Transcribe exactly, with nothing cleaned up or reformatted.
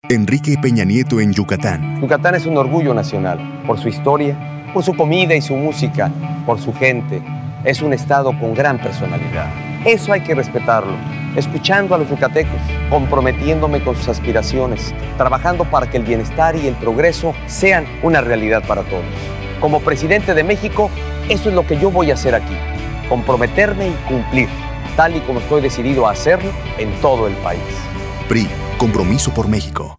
Enrique Peña Nieto en Yucatán. Yucatán es un orgullo nacional, por su historia, por su comida y su música, por su gente. Es un estado con gran personalidad. Eso hay que respetarlo, escuchando a los yucatecos, comprometiéndome con sus aspiraciones, trabajando para que el bienestar y el progreso sean una realidad para todos. Como presidente de México, eso es lo que yo voy a hacer aquí, comprometerme y cumplir, tal y como estoy decidido a hacerlo en todo el país. P R I, Compromiso por México.